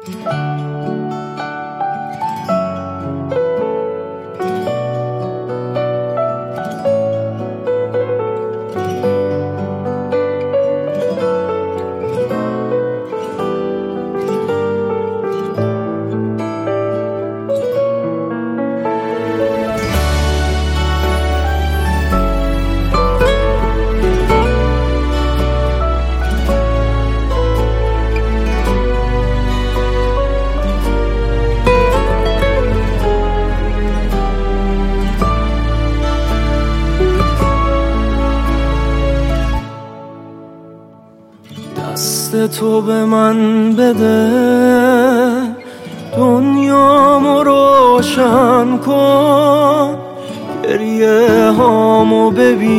دست تو به من بده، دنیامو روشن کن، گریه هامو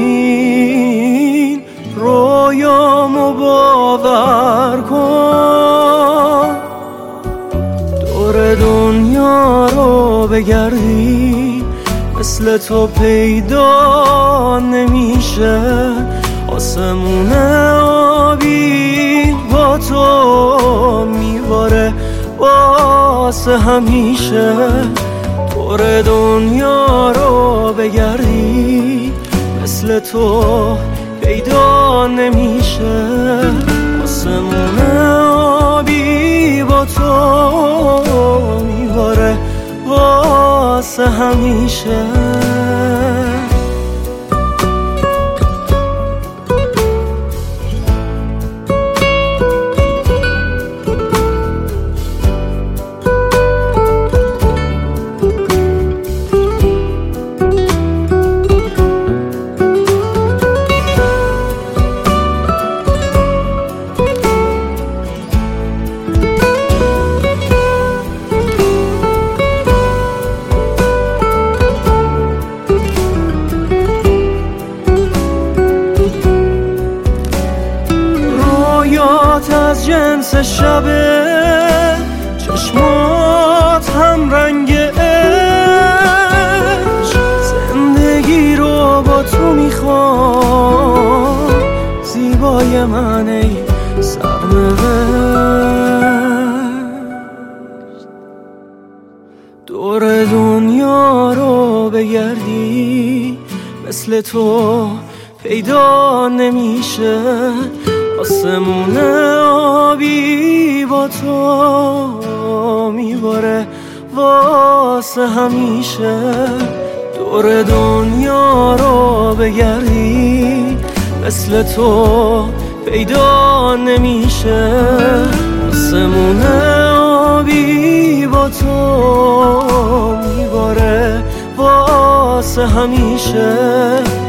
ببین، رویامو باور کن. دور دنیا رو بگردی، مثل تو پیدا نمیشه. آسمون آبی با تو میباره واسه همیشه. دور دنیا رو بگردی، مثل تو پیدا نمیشه. آسمون آبی با تو میباره واسه همیشه. از جنس شبه، چشمات هم رنگ عشق. زندگی رو با تو میخوام، زیبای من ای سرنوشت. دور دنیا رو بگردی، مثل تو پیدا نمیشه. آسمون آبی با تو میباره واسه همیشه. دور دنیا رو بگردی، مثل تو پیدا نمیشه. آسمون آبی با تو میباره واسه همیشه.